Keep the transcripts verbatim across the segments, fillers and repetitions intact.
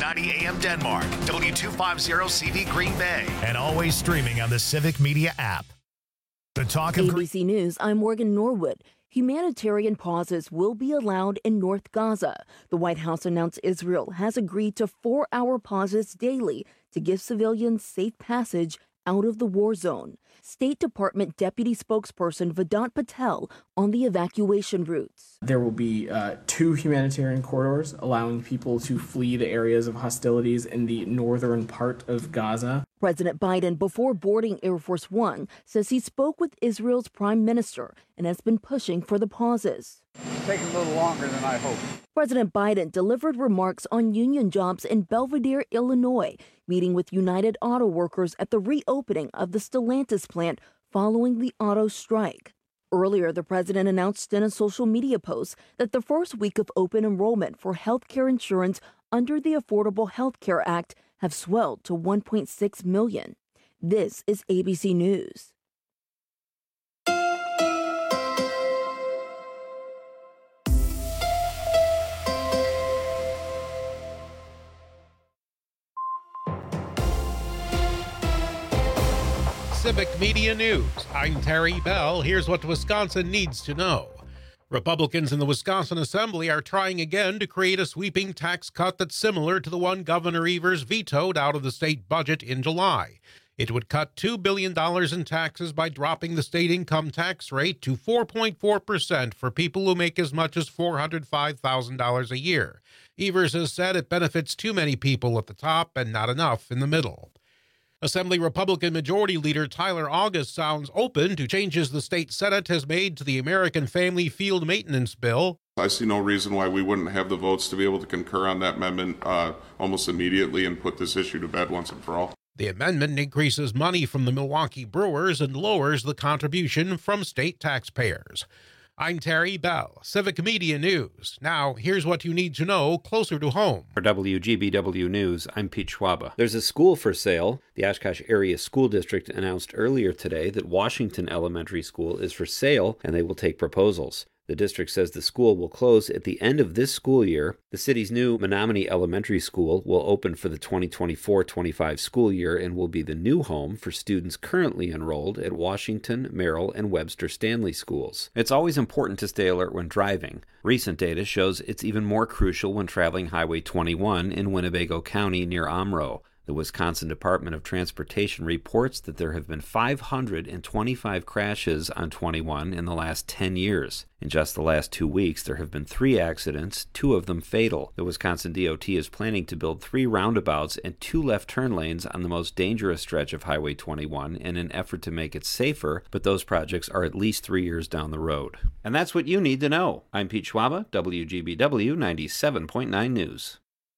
ninety A M Denmark, W two fifty C V Green Bay, and always streaming on the Civic Media app. The talk of A B C News, I'm Morgan Norwood. Humanitarian pauses will be allowed in North Gaza. The White House announced Israel has agreed to four-hour pauses daily to give civilians safe passage out of the war zone. State Department Deputy Spokesperson Vedant Patel on the evacuation routes. There will be uh, two humanitarian corridors allowing people to flee the areas of hostilities in the northern part of Gaza. President Biden, before boarding Air Force One, says he spoke with Israel's prime minister and has been pushing for the pauses. It's taking a little longer than I hoped. President Biden delivered remarks on union jobs in Belvidere, Illinois, meeting with United Auto Workers at the reopening of the Stellantis plant following the auto strike. Earlier, the president announced in a social media post that the first week of open enrollment for health care insurance under the Affordable Health Care Act have swelled to one point six million. This is A B C News. Civic Media News. I'm Terry Bell. Here's what Wisconsin needs to know. Republicans in the Wisconsin Assembly are trying again to create a sweeping tax cut that's similar to the one Governor Evers vetoed out of the state budget in July. It would cut two billion dollars in taxes by dropping the state income tax rate to four point four percent for people who make as much as four hundred five thousand dollars a year. Evers has said it benefits too many people at the top and not enough in the middle. Assembly Republican Majority Leader Tyler August sounds open to changes the state Senate has made to the American Family Field Maintenance Bill. I see no reason why we wouldn't have the votes to be able to concur on that amendment uh, almost immediately and put this issue to bed once and for all. The amendment increases money from the Milwaukee Brewers and lowers the contribution from state taxpayers. I'm Terry Bell, Civic Media News. Now, here's what you need to know closer to home. For W G B W News, I'm Pete Schwaba. There's a school for sale. The Oshkosh Area School District announced earlier today that Washington Elementary School is for sale, and they will take proposals. The district says the school will close at the end of this school year. The city's new Menominee Elementary School will open for the twenty twenty-four twenty-five school year and will be the new home for students currently enrolled at Washington, Merrill, and Webster Stanley schools. It's always important to stay alert when driving. Recent data shows it's even more crucial when traveling Highway twenty-one in Winnebago County near Omro. The Wisconsin Department of Transportation reports that there have been five hundred twenty-five crashes on twenty-one in the last ten years. In just the last two weeks, there have been three accidents, two of them fatal. The Wisconsin D O T is planning to build three roundabouts and two left turn lanes on the most dangerous stretch of Highway twenty-one in an effort to make it safer, but those projects are at least three years down the road. And that's what you need to know. I'm Pete Schwaba, W G B W ninety-seven point nine News.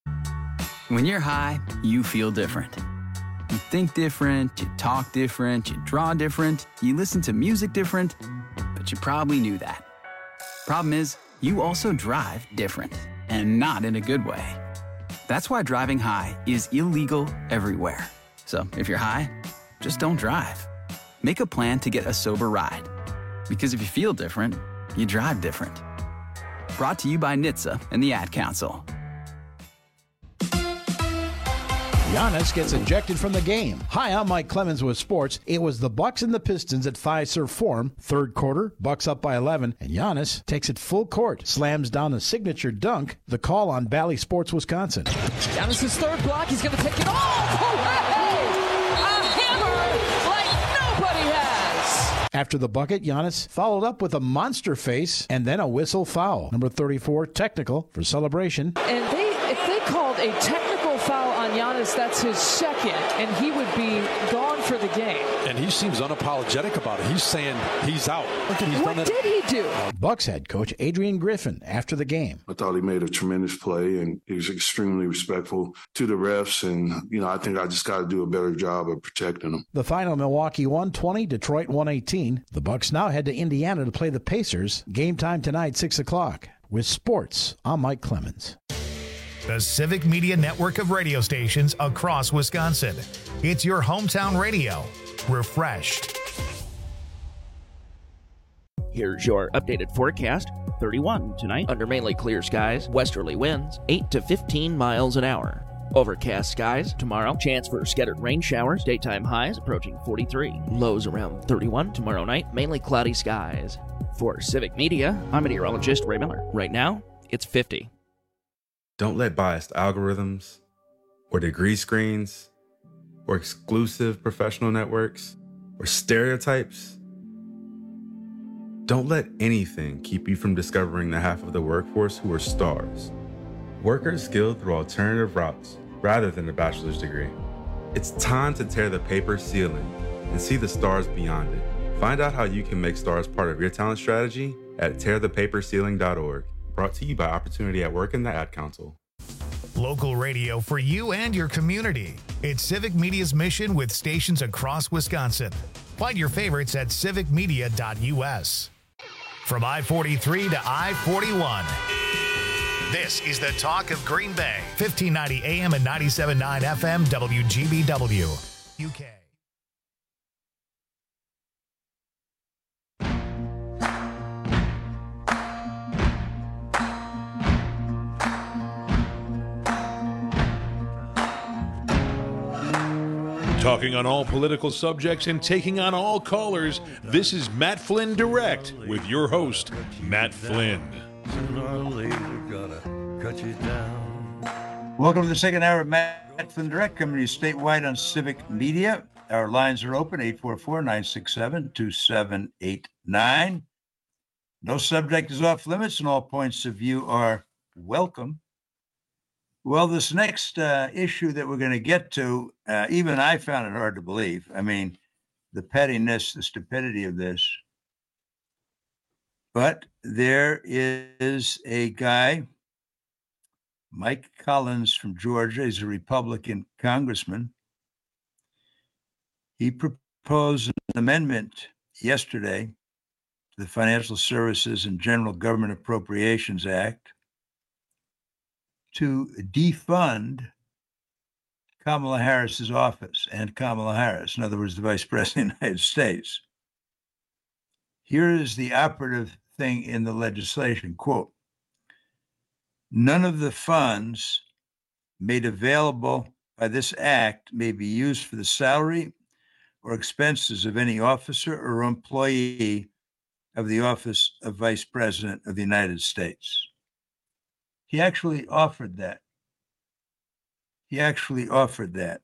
When you're high, you feel different. You think different, you talk different, you draw different, you listen to music different, but you probably knew that. Problem is, you also drive different, and not in a good way. That's why driving high is illegal everywhere. So if you're high, just don't drive. Make a plan to get a sober ride. Because if you feel different, you drive different. Brought to you by N H T S A and the Ad Council. Giannis gets ejected from the game. Hi, I'm Mike Clemens with sports. It was the Bucks and the Pistons at Fiserv Forum. Third quarter, Bucks up by eleven, and Giannis takes it full court, slams down a signature dunk. The call on Bally Sports, Wisconsin. Giannis' third block. He's going to take it off. Oh, hey! A hammer like nobody has. After the bucket, Giannis followed up with a monster face and then a whistle foul. Number thirty-four, technical for celebration. And they, if they called a technical foul on Giannis, that's his second, and he would be gone for the game. And he seems unapologetic about it. He's saying he's out. Look at he's what done did he do? Bucks head coach Adrian Griffin after the game. I thought he made a tremendous play, and he was extremely respectful to the refs. And, you know, I think I just got to do a better job of protecting them. The final, Milwaukee one twenty, Detroit one eighteen. The Bucks now head to Indiana to play the Pacers. Game time tonight, six o'clock. With sports, I'm Mike Clemens. The Civic Media Network of radio stations across Wisconsin. It's your hometown radio. Refreshed. Here's your updated forecast. thirty-one tonight under mainly clear skies. Westerly winds eight to fifteen miles an hour. Overcast skies tomorrow. Chance for scattered rain showers. Daytime highs approaching forty-three. Lows around thirty-one tomorrow night. Mainly cloudy skies. For Civic Media, I'm meteorologist Ray Miller. Right now, it's fifty. Don't let biased algorithms or degree screens or exclusive professional networks or stereotypes. Don't let anything keep you from discovering the half of the workforce who are stars. Workers skilled through alternative routes rather than a bachelor's degree. It's time to tear the paper ceiling and see the stars beyond it. Find out how you can make stars part of your talent strategy at tear the paper ceiling dot org. Brought to you by Opportunity at Work and the Ad Council. Local radio for you and your community. It's Civic Media's mission with stations across Wisconsin. Find your favorites at civic media dot u s. From I forty-three to I forty-one. This is the talk of Green Bay. fifteen ninety A M and ninety-seven point nine F M W G B W. U K. Talking on all political subjects and taking on all callers, this is Matt Flynn Direct with your host, Matt Flynn. Sooner or later, gotta cut you down. Welcome to the second hour of Matt Flynn Direct, coming to you statewide on Civic Media. Our lines are open, eight four four, nine six seven, two seven eight nine. No subject is off limits, and all points of view are welcome. Well, this next uh, issue that we're going to get to, uh, even I found it hard to believe. I mean, the pettiness, the stupidity of this. But there is a guy, Mike Collins from Georgia. He's a Republican congressman. He proposed an amendment yesterday to the Financial Services and General Government Appropriations Act to defund Kamala Harris's office and Kamala Harris, in other words, the Vice President of the United States. Here is the operative thing in the legislation, quote, none of the funds made available by this act may be used for the salary or expenses of any officer or employee of the office of Vice President of the United States. He actually offered that. He actually offered that.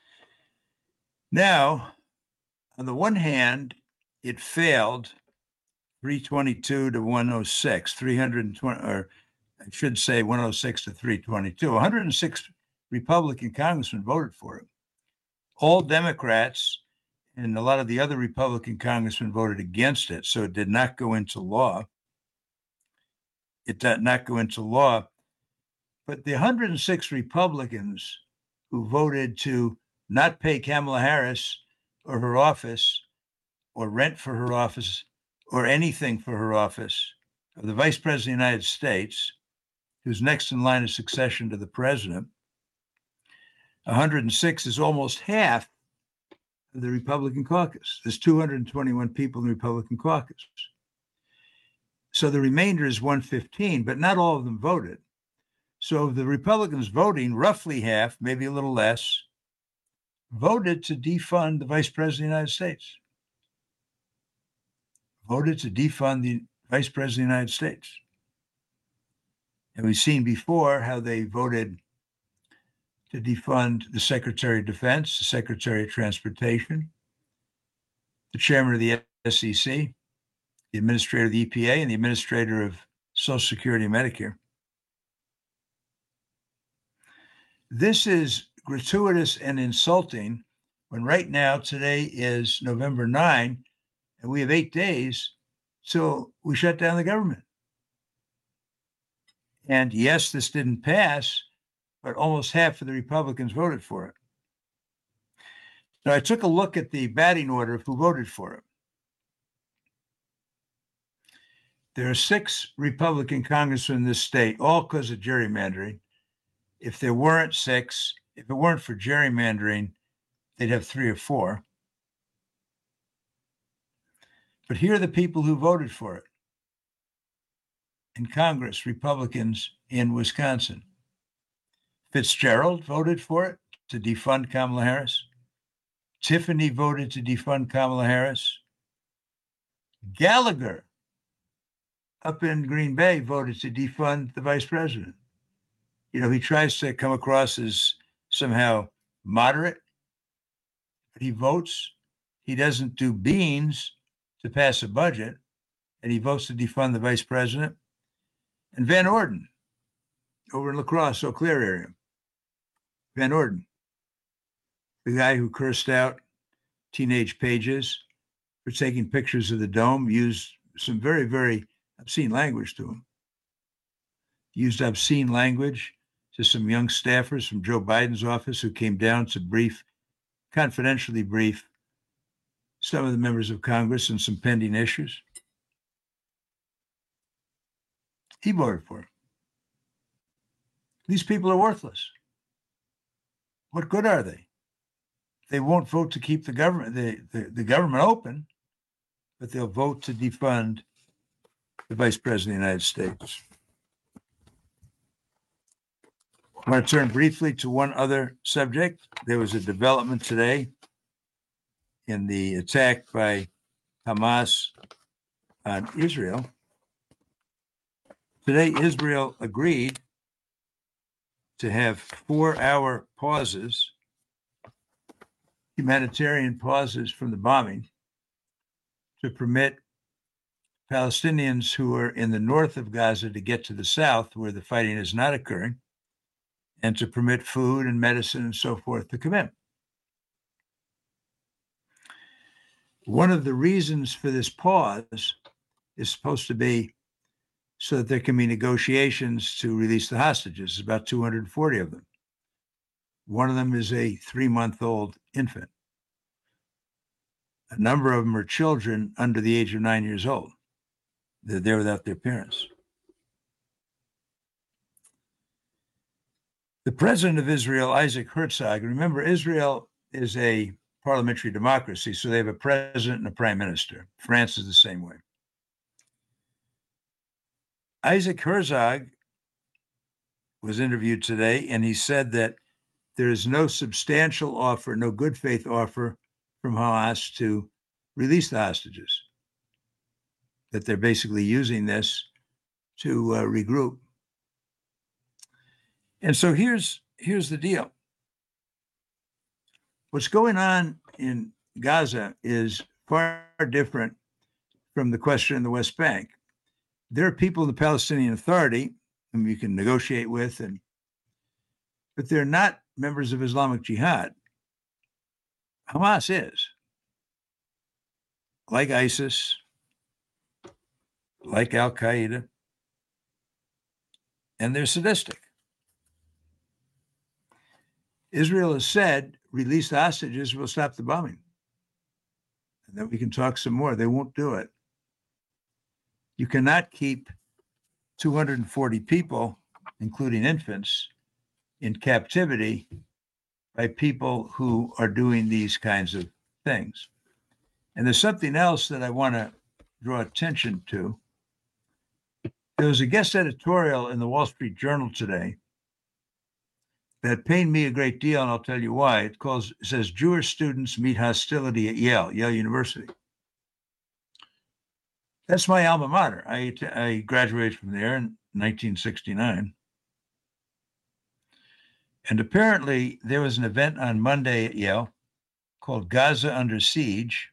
Now, on the one hand, it failed three twenty-two to one oh six, three hundred twenty, or I should say one oh six to three twenty-two. one hundred six Republican congressmen voted for it. All Democrats and a lot of the other Republican congressmen voted against it, so it did not go into law. It did not go into law. But the one hundred six Republicans who voted to not pay Kamala Harris or her office or rent for her office or anything for her office of the Vice President of the United States, who's next in line of succession to the president, one hundred six is almost half of the Republican caucus. There's two hundred twenty-one people in the Republican caucus. So the remainder is one hundred fifteen, but not all of them voted. So the Republicans voting, roughly half, maybe a little less, voted to defund the Vice President of the United States. Voted to defund the Vice President of the United States. And we've seen before how they voted to defund the Secretary of Defense, the Secretary of Transportation, the Chairman of the S E C, the Administrator of the E P A, and the Administrator of Social Security and Medicare. This is gratuitous and insulting when right now, today is November ninth, and we have eight days till we shut down the government. And yes, this didn't pass, but almost half of the Republicans voted for it. Now, I took a look at the batting order of who voted for it. There are six Republican congressmen in this state, all because of gerrymandering. If there weren't six, if it weren't for gerrymandering, they'd have three or four. But here are the people who voted for it in Congress, Republicans in Wisconsin. Fitzgerald voted for it to defund Kamala Harris. Tiffany voted to defund Kamala Harris. Gallagher up in Green Bay voted to defund the vice president. You know, he tries to come across as somehow moderate, but he votes. He doesn't do beans to pass a budget, and he votes to defund the vice president. And Van Orden over in La Crosse, Eau Claire area. Van Orden, the guy who cursed out teenage pages for taking pictures of the dome, used some very, very obscene language to him. Used obscene language to some young staffers from Joe Biden's office who came down to brief, confidentially brief, some of the members of Congress on some pending issues. He voted for him. These people are worthless. What good are they? They won't vote to keep the government, the, the, the government open, but they'll vote to defund the Vice President of the United States. I want to turn briefly to one other subject. There was a development today in the attack by Hamas on Israel. Today, Israel agreed to have four-hour pauses, humanitarian pauses from the bombing, to permit Palestinians who are in the north of Gaza to get to the south where the fighting is not occurring, and to permit food and medicine and so forth to come in. One of the reasons for this pause is supposed to be so that there can be negotiations to release the hostages. There's about two hundred forty of them. One of them is a three-month-old infant. A number of them are children under the age of nine years old. They're there without their parents. The president of Israel, Isaac Herzog, remember, Israel is a parliamentary democracy, so they have a president and a prime minister. France is the same way. Isaac Herzog was interviewed today, and he said that there is no substantial offer, no good faith offer from Hamas to release the hostages, that they're basically using this to uh, regroup. And so here's here's the deal. What's going on in Gaza is far different from the question in the West Bank. There are people in the Palestinian Authority whom you can negotiate with, and but they're not members of Islamic Jihad. Hamas is. Like ISIS, like Al-Qaeda, and they're sadistic. Israel has said, release the hostages, we'll stop the bombing. And then we can talk some more. They won't do it. You cannot keep two hundred forty people, including infants, in captivity by people who are doing these kinds of things. And there's something else that I want to draw attention to. There was a guest editorial in the Wall Street Journal today that pained me a great deal, and I'll tell you why. It calls, it says, Jewish students meet hostility at Yale, Yale University. That's my alma mater. I, I graduated from there in nineteen sixty-nine. And apparently there was an event on Monday at Yale called Gaza Under Siege.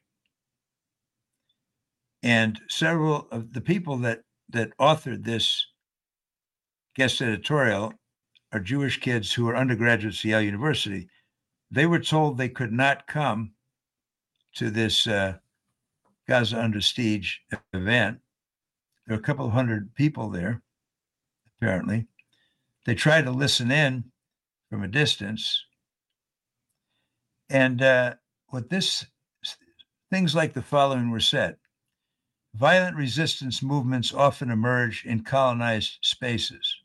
And several of the people that, that authored this guest editorial are Jewish kids who are undergraduates at Yale University. They were told they could not come to this uh, Gaza Under Siege event. There were a couple of hundred people there, apparently. They tried to listen in from a distance. And uh, what this, things like the following were said. Violent resistance movements often emerge in colonized spaces.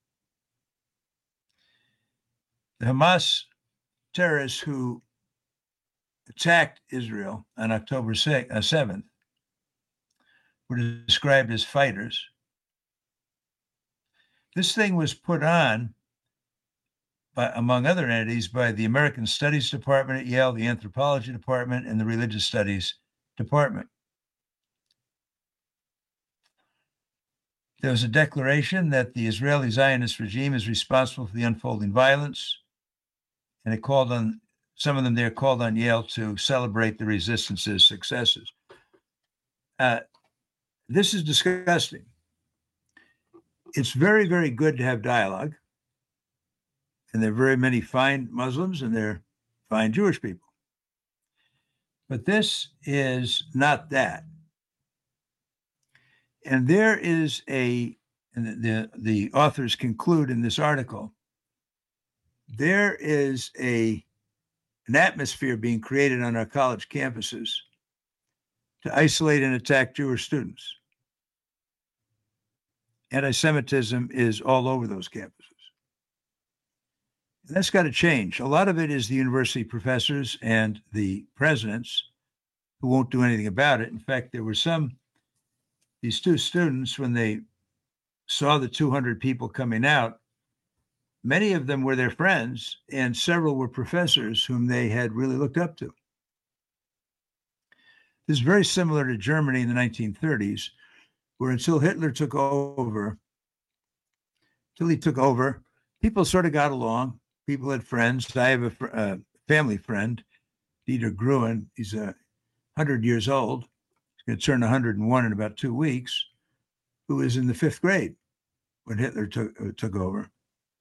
The Hamas terrorists who attacked Israel on October seventh were described as fighters. This thing was put on by, among other entities, by the American Studies Department at Yale, the Anthropology Department, and the Religious Studies Department. There was a declaration that the Israeli Zionist regime is responsible for the unfolding violence, and it called on, some of them there called on Yale to celebrate the resistance's successes. Uh, this is disgusting. It's very, very good to have dialogue, and there are very many fine Muslims and there are fine Jewish people. But this is not that. And there is a, and the, the authors conclude in this article, there is a, an atmosphere being created on our college campuses to isolate and attack Jewish students. Anti-Semitism is all over those campuses. And that's got to change. A lot of it is the university professors and the presidents who won't do anything about it. In fact, there were some, these two students, when they saw the two hundred people coming out, many of them were their friends, and several were professors whom they had really looked up to. This is very similar to Germany in the nineteen thirties, where until Hitler took over, until he took over, people sort of got along. People had friends. I have a uh, family friend, Dieter Gruen. He's a uh, hundred years old. He's going to turn one hundred and one in about two weeks. Who was in the fifth grade when Hitler took uh, took over.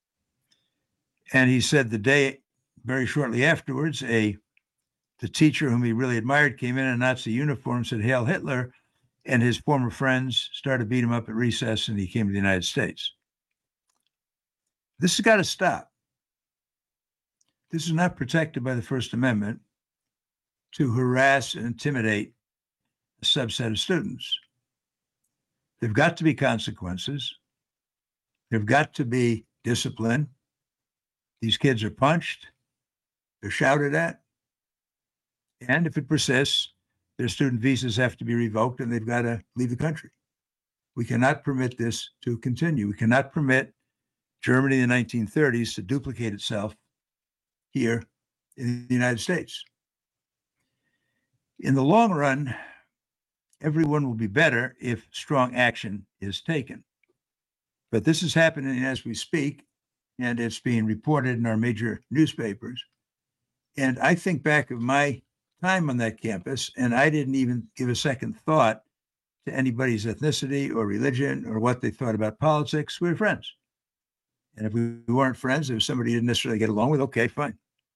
And he said the day, very shortly afterwards, a the teacher whom he really admired came in in a Nazi uniform, said, "Hail Hitler," and his former friends started to beat him up at recess, and he came to the United States. This has got to stop. This is not protected by the First Amendment to harass and intimidate a subset of students. There've got to be consequences. There've got to be discipline. These kids are punched. They're shouted at. And if it persists, their student visas have to be revoked and they've got to leave the country. We cannot permit this to continue. We cannot permit Germany in the nineteen thirties to duplicate itself here in the United States. In the long run, everyone will be better if strong action is taken. But this is happening as we speak, and it's being reported in our major newspapers. And I think back of my time on that campus, and I didn't even give a second thought to anybody's ethnicity or religion or what they thought about politics. We were friends. And if we weren't friends, if somebody didn't necessarily get along with, okay, fine.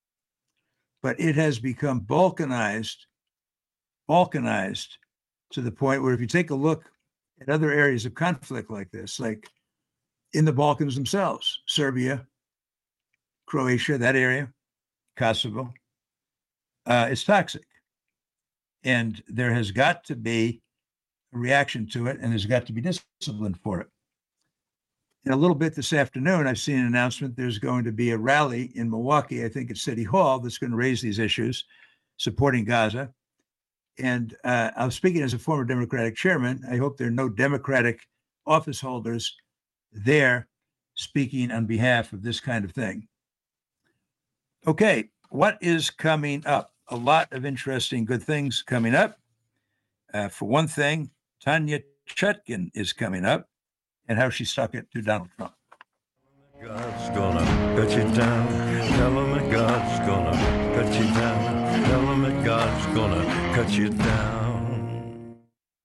But it has become balkanized, balkanized to the point where if you take a look at other areas of conflict like this, like in the Balkans themselves, Serbia, Croatia, that area, Kosovo, uh, it's toxic. And there has got to be a reaction to it, and there's got to be discipline for it. In a little bit this afternoon, I've seen an announcement there's going to be a rally in Milwaukee, I think at City Hall, that's going to raise these issues, supporting Gaza. And uh, I was speaking as a former Democratic chairman. I hope there are no Democratic office holders there speaking on behalf of this kind of thing. Okay, what is coming up? A lot of interesting, good things coming up. Uh, for one thing, Tanya Chutkin is coming up and how she stuck it to Donald Trump. God's gonna cut you down. Tell him that God's gonna cut you down. Tell him that God's gonna cut you down.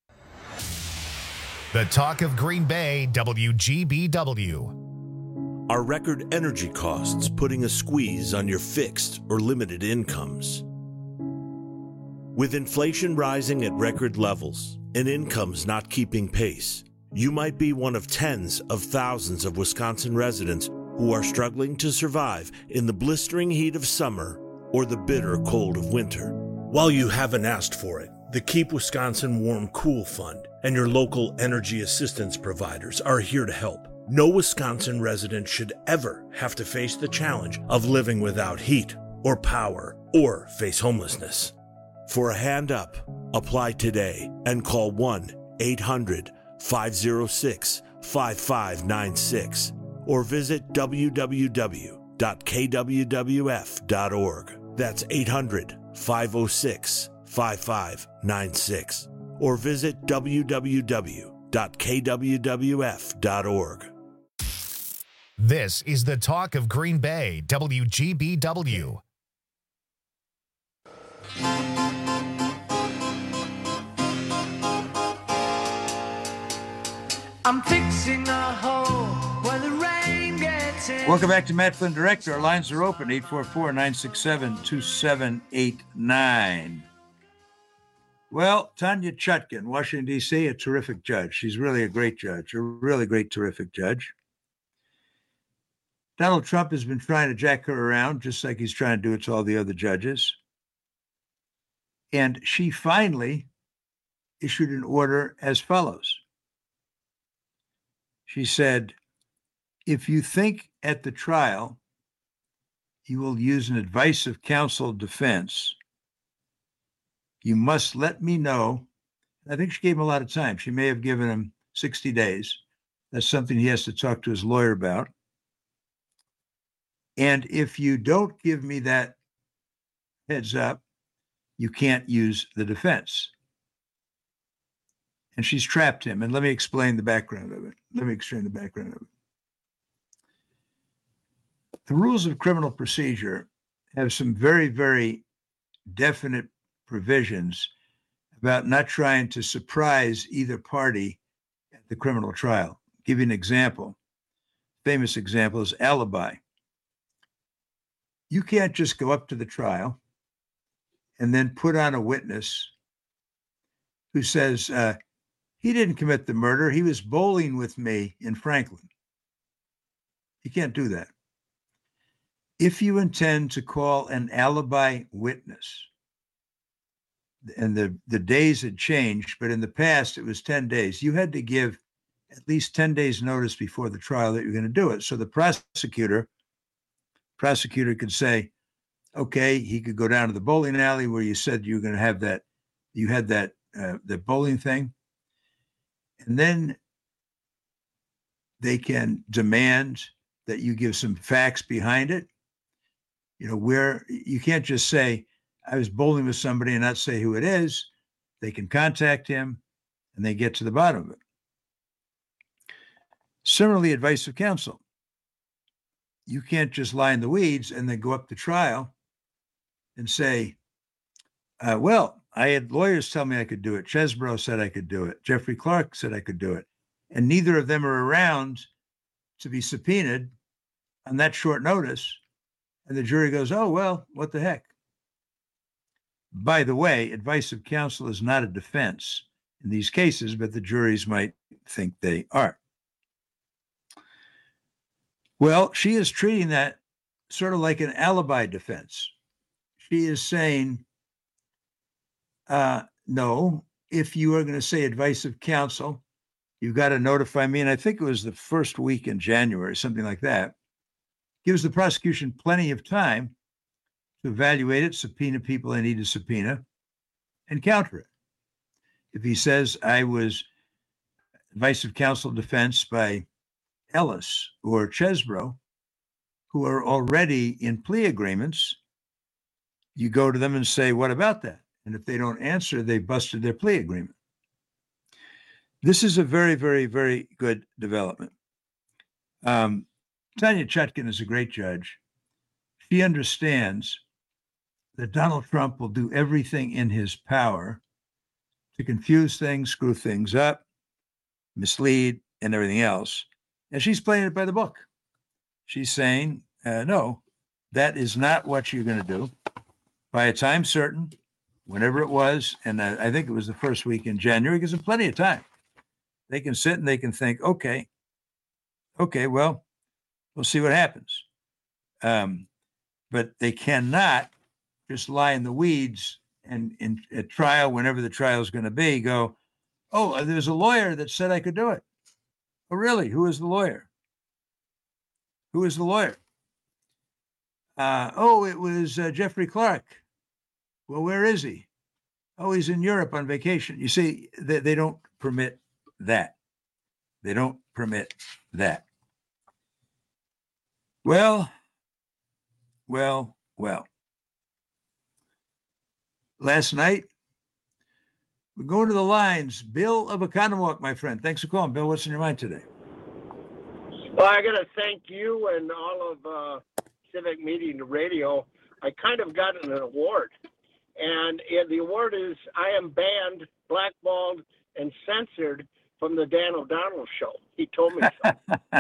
The talk of Green Bay, W G B W. Are record energy costs putting a squeeze on your fixed or limited incomes? With inflation rising at record levels and incomes not keeping pace, you might be one of tens of thousands of Wisconsin residents who are struggling to survive in the blistering heat of summer or the bitter cold of winter. While you haven't asked for it, the Keep Wisconsin Warm Cool Fund and your local energy assistance providers are here to help. No Wisconsin resident should ever have to face the challenge of living without heat or power or face homelessness. For a hand up, apply today and call one eight hundred five oh six five five nine six or visit w w w dot k w w f dot org. That's eight hundred, five oh six, five five nine six. Or visit w w w dot k w w f dot org. This is the Talk of Green Bay, W G B W. I'm fixing a hole where the rain gets in. Welcome back to Matt Flynn Direct. Our lines are open, eight four four, nine six seven, two seven eight nine. Well, Tanya Chutkan, Washington, D C, a terrific judge. She's really a great judge, a really great, terrific judge. Donald Trump has been trying to jack her around, just like he's trying to do it to all the other judges. And she finally issued an order as follows. She said, if you think at the trial you will use an advice of counsel defense, you must let me know. I think she gave him a lot of time. She may have given him sixty days. That's something he has to talk to his lawyer about. And if you don't give me that heads up, you can't use the defense. And she's trapped him. And let me explain the background of it. Let me explain the background of it. The rules of criminal procedure have some very, very definite provisions about not trying to surprise either party at the criminal trial. I'll give you an example. Famous example is alibi. You can't just go up to the trial and then put on a witness who says, uh, he didn't commit the murder. He was bowling with me in Franklin. You can't do that. If you intend to call an alibi witness, and the, the days had changed, but in the past it was ten days, you had to give at least ten days notice before the trial that you're going to do it. So the prosecutor, prosecutor could say, okay, he could go down to the bowling alley where you said you were going to have that, you had that, uh, the bowling thing. And then they can demand that you give some facts behind it. You know, where you can't just say, I was bowling with somebody and not say who it is. They can contact him and they get to the bottom of it. Similarly, advice of counsel. You can't just lie in the weeds and then go up to trial and say, uh, well, I had lawyers tell me I could do it. Chesbrough said I could do it. Jeffrey Clark said I could do it. And neither of them are around to be subpoenaed on that short notice. And the jury goes, oh, well, what the heck? By the way, advice of counsel is not a defense in these cases, but the juries might think they are. Well, she is treating that sort of like an alibi defense. She is saying, uh, no, if you are going to say advice of counsel, you've got to notify me. And I think it was the first week in January, something like that. Gives the prosecution plenty of time to evaluate it, subpoena people they need to subpoena, and counter it. If he says, I was advice of counsel defense by Ellis or Chesbrough, who are already in plea agreements, you go to them and say, what about that? And if they don't answer, they busted their plea agreement. This is a very, very, very good development. Um, Tanya Chutkan is a great judge. She understands that Donald Trump will do everything in his power to confuse things, screw things up, mislead, and everything else. And she's playing it by the book. She's saying, uh, no, that is not what you're going to do. By a time certain, whenever it was, and uh, I think it was the first week in January, because there's plenty of time. They can sit and they can think, okay, okay, well, we'll see what happens. Um, but they cannot just lie in the weeds and in a trial, whenever the trial is going to be, go, oh, there's a lawyer that said I could do it. Oh, really? Who is the lawyer? Who is the lawyer? Uh, oh, it was uh, Jeffrey Clark. Well, where is he? Oh, he's in Europe on vacation. You see, they, they don't permit that. They don't permit that. Well, well, well. Last night, we're going to the lines. Bill of Oconomowoc, my friend. Thanks for calling. Bill, what's in your mind today? Well, I got to thank you and all of uh, Civic Media Radio. I kind of got an award, and it, the award is I am banned, blackballed, and censored from the Dan O'Donnell show. He told me so.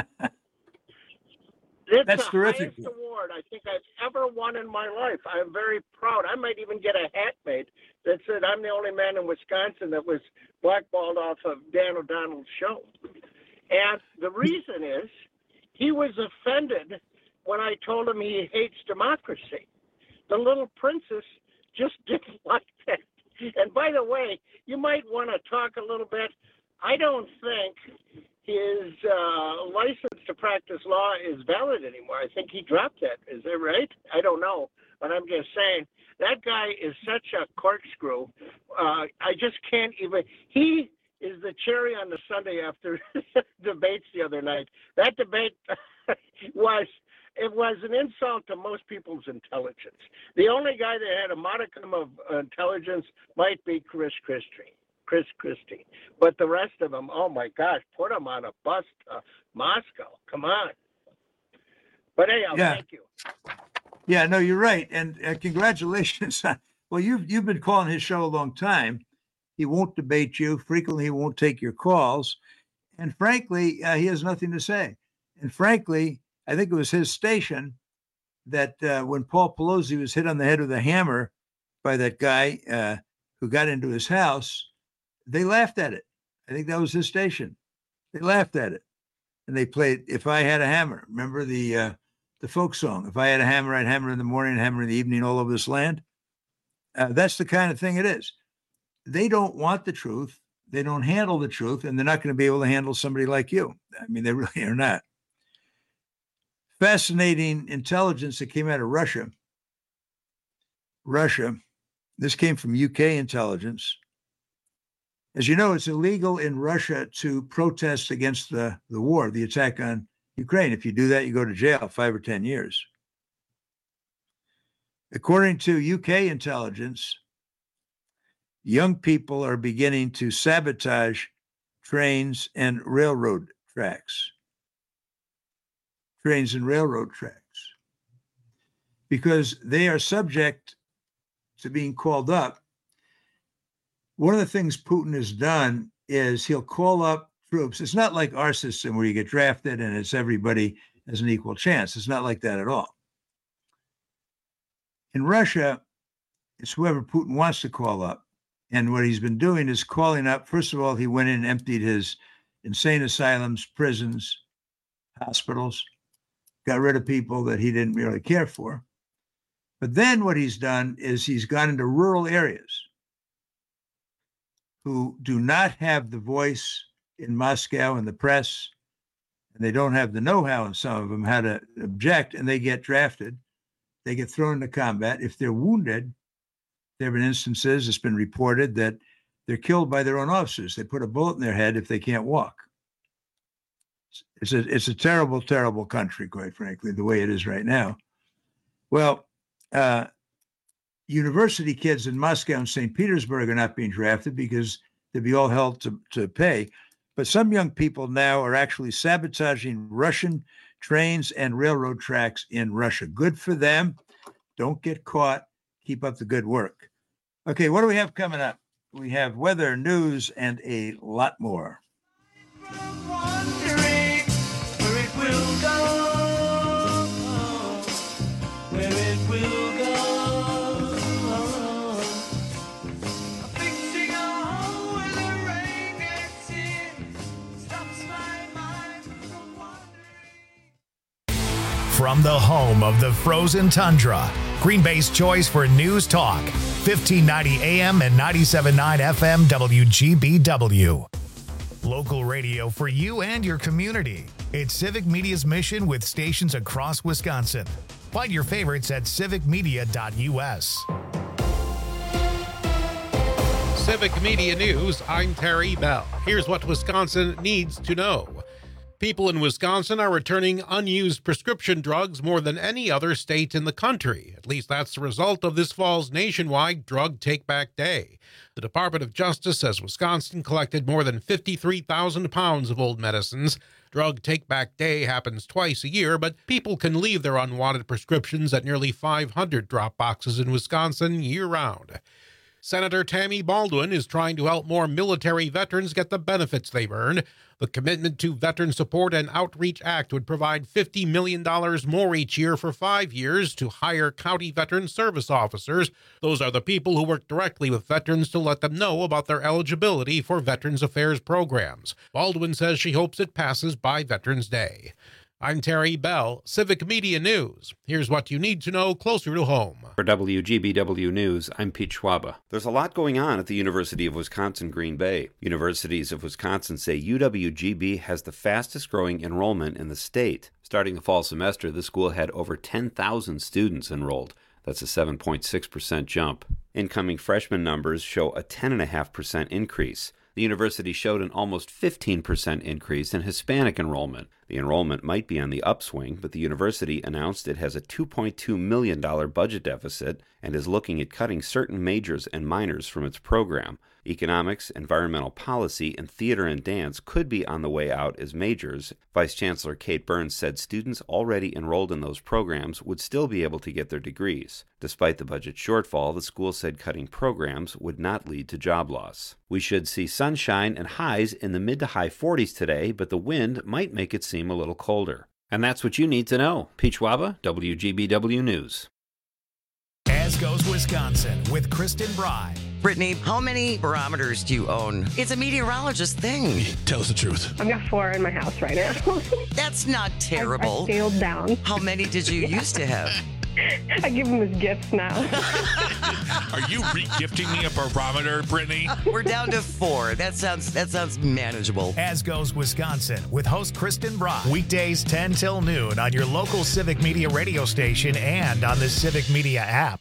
It's That's the terrific. highest award I think I've ever won in my life. I'm very proud. I might even get a hat made that said I'm the only man in Wisconsin that was blackballed off of Dan O'Donnell's show. And the reason is he was offended when I told him he hates democracy. The little princess just didn't like that. And by the way, you might want to talk a little bit. I don't think his uh, license to practice law is valid anymore. I think he dropped that. Is that right? I don't know. But I'm just saying, that guy is such a corkscrew. Uh, I just can't even. He is the cherry on the Sunday after debates the other night. That debate was, it was an insult to most people's intelligence. The only guy that had a modicum of intelligence might be Chris Christie. Chris Christie. But the rest of them, oh my gosh, put them on a bus to Moscow. Come on. But hey, I'll Yeah. thank you. Yeah, no, you're right. And uh, congratulations. Well, you've, you've been calling his show a long time. He won't debate you. Frequently, he won't take your calls. And frankly, uh, he has nothing to say. And frankly, I think it was his station that uh, when Paul Pelosi was hit on the head with a hammer by that guy uh, who got into his house, they laughed at it. I think that was his station. They laughed at it. And they played If I Had a Hammer. Remember the uh, the folk song? If I had a hammer, I'd hammer in the morning and hammer in the evening all over this land. Uh, that's the kind of thing it is. They don't want the truth. They don't handle the truth, and they're not going to be able to handle somebody like you. I mean, they really are not. Fascinating intelligence that came out of Russia. Russia. This came from U K intelligence. As you know, it's illegal in Russia to protest against the, the war, the attack on Ukraine. If you do that, you go to jail five or ten years. According to U K intelligence, young people are beginning to sabotage trains and railroad tracks. Trains and railroad tracks. Because they are subject to being called up. One of the things Putin has done is he'll call up troops. It's not like our system where you get drafted and it's everybody has an equal chance. It's not like that at all. In Russia, it's whoever Putin wants to call up. And what he's been doing is calling up, first of all, he went in and emptied his insane asylums, prisons, hospitals, got rid of people that he didn't really care for. But then what he's done is he's gone into rural areas who do not have the voice in Moscow and the press, and they don't have the know-how in some of them how to object, and they get drafted. They get thrown into combat. If they're wounded, there have been instances, it's been reported, that they're killed by their own officers. They put a bullet in their head if they can't walk. It's a, it's a terrible, terrible country, quite frankly, the way it is right now. Well, uh, university kids in Moscow and Saint Petersburg are not being drafted because they'd be all held to, to pay. But some young people now are actually sabotaging Russian trains and railroad tracks in Russia. Good for them. Don't get caught. Keep up the good work. Okay, what do we have coming up? We have weather, news, and a lot more. Wondering where it will go, where it will go. Fixing a hole where the rain gets in, stops my mind from wandering. From the home of the frozen tundra, Green Bay's choice for news talk, fifteen ninety A M and ninety-seven point nine F M W G B W. Local radio for you and your community. It's Civic Media's mission with stations across Wisconsin. Find your favorites at civic media dot U S. Civic Media News, I'm Terry Bell. Here's what Wisconsin needs to know. People in Wisconsin are returning unused prescription drugs more than any other state in the country. At least that's the result of this fall's nationwide Drug Take-Back Day. The Department of Justice says Wisconsin collected more than fifty-three thousand pounds of old medicines. Drug Take-Back Day happens twice a year, but people can leave their unwanted prescriptions at nearly five hundred drop boxes in Wisconsin year-round. Senator Tammy Baldwin is trying to help more military veterans get the benefits they've earned. The Commitment to Veteran Support and Outreach Act would provide fifty million dollars more each year for five years to hire county veteran service officers. Those are the people who work directly with veterans to let them know about their eligibility for Veterans Affairs programs. Baldwin says she hopes it passes by Veterans Day. I'm Terry Bell, Civic Media News. Here's what you need to know closer to home. For W G B W News, I'm Pete Schwaba. There's a lot going on at the University of Wisconsin-Green Bay. Universities of Wisconsin say U W G B has the fastest growing enrollment in the state. Starting the fall semester, the school had over ten thousand students enrolled. That's a seven point six percent jump. Incoming freshman numbers show a ten point five percent increase. The university showed an almost fifteen percent increase in Hispanic enrollment. The enrollment might be on the upswing, but the university announced it has a two point two million dollars budget deficit and is looking at cutting certain majors and minors from its program. Economics, environmental policy, and theater and dance could be on the way out as majors. Vice Chancellor Kate Burns said students already enrolled in those programs would still be able to get their degrees. Despite the budget shortfall, the school said cutting programs would not lead to job loss. We should see sunshine and highs in the mid to high forties today, but the wind might make it seem a little colder. And that's what you need to know. Pete Schwaba, W G B W News. As goes Wisconsin with Kristen Bry. Brittany, how many barometers do you own? It's a meteorologist thing. Tell us the truth. I've got four in my house right now. That's not terrible. I, I scaled down. How many did you used to have? I give them as gifts now. Are you re-gifting me a barometer, Brittany? We're down to four. That sounds that sounds manageable. As goes Wisconsin with host Kristen Bry. Weekdays ten till noon on your local Civic Media radio station and on the Civic Media app.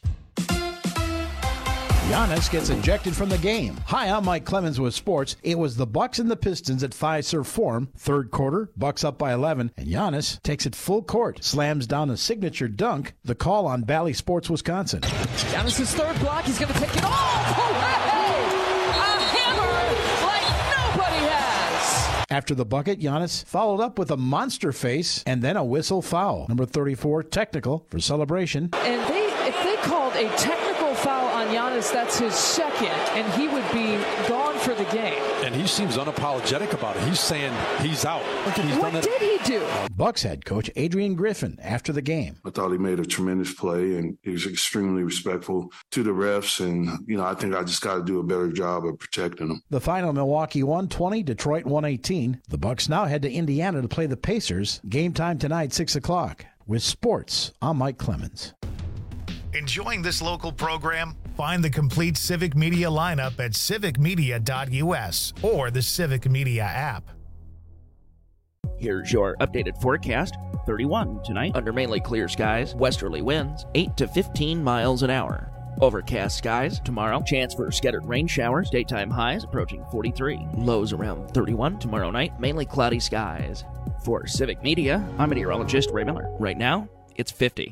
Giannis gets ejected from the game. Hi, I'm Mike Clemens with sports. It was the Bucks and the Pistons at Fiserv Forum. Third quarter, Bucks up by eleven, and Giannis takes it full court, slams down a signature dunk. The call on Bally Sports Wisconsin. Giannis' third block. He's going to take it off. Hooray! A hammer like nobody has. After the bucket, Giannis followed up with a monster face and then a whistle foul. Number thirty-four, technical for celebration. And they, if they called a technical foul on Giannis, that's his second, and he would be gone for the game. And he seems unapologetic about it. He's saying he's out. He's what did he do? Bucks head coach Adrian Griffin after the game. I thought he made a tremendous play, and he was extremely respectful to the refs. And, you know, I think I just got to do a better job of protecting them. The final, Milwaukee one twenty, Detroit one eighteen. The Bucks now head to Indiana to play the Pacers. Game time tonight, six o'clock. With sports, I'm Mike Clemens. Enjoying this local program? Find the complete Civic Media lineup at civic media dot u s or the Civic Media app. Here's your updated forecast. thirty-one tonight under mainly clear skies. Westerly winds eight to fifteen miles an hour. Overcast skies tomorrow. Chance for scattered rain showers. Daytime highs approaching forty-three. Lows around thirty-one tomorrow night. Mainly cloudy skies. For Civic Media, I'm meteorologist Ray Miller. Right now, it's fifty.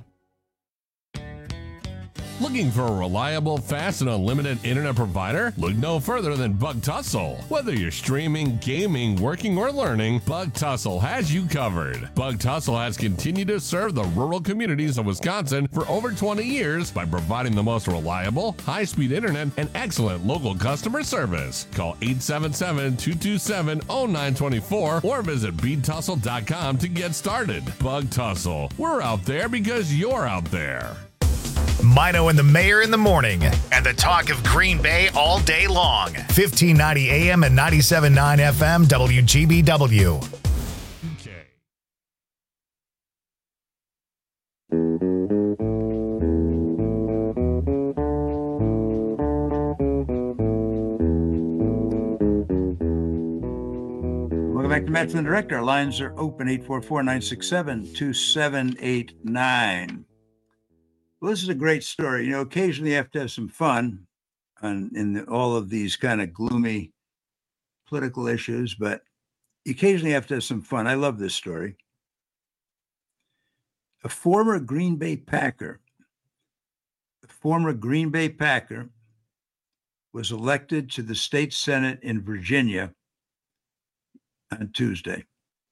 Looking for a reliable, fast, and unlimited internet provider? Look no further than Bug Tussle. Whether you're streaming, gaming, working, or learning, Bug Tussle has you covered. Bug Tussle has continued to serve the rural communities of Wisconsin for over twenty years by providing the most reliable, high-speed internet and excellent local customer service. Call eight seven seven, two two seven, zero nine two four or visit bead tussle dot com to get started. Bug Tussle. We're out there because you're out there. Mino and the Mayor in the morning, and the talk of Green Bay all day long. fifteen ninety A M and ninety-seven point nine F M, W G B W. Okay. Welcome back to Matt Flynn Direct. Our lines are open, eight four four, nine six seven, two seven eight nine. Well, this is a great story. You know, occasionally you have to have some fun on, in the, all of these kind of gloomy political issues, but you occasionally have to have some fun. I love this story. A former Green Bay Packer, a former Green Bay Packer was elected to the state Senate in Virginia on Tuesday.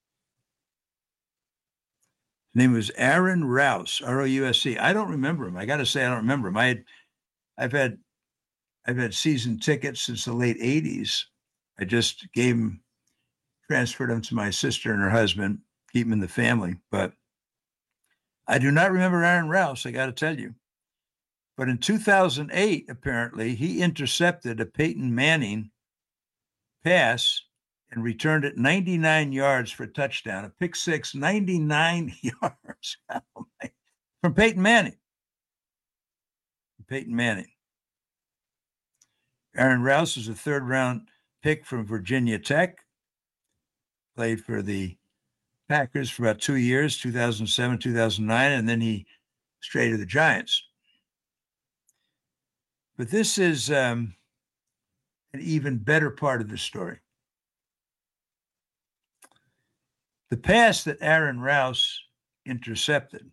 His name was Aaron Rouse, R O U S E. I don't remember him. I got to say, I don't remember him. I had, I've had, I've had season tickets since the late eighties. I just gave him, transferred them to my sister and her husband, keep them in the family. But I do not remember Aaron Rouse, I got to tell you. But in two thousand eight, apparently, he intercepted a Peyton Manning pass and returned it ninety-nine yards for a touchdown, a pick six, ninety-nine yards from Peyton Manning. Peyton Manning. Aaron Rouse was a third round pick from Virginia Tech, played for the Packers for about two years, two thousand seven, two thousand nine, and then he straight to the Giants. But this is um, an even better part of the story. The pass that Aaron Rouse intercepted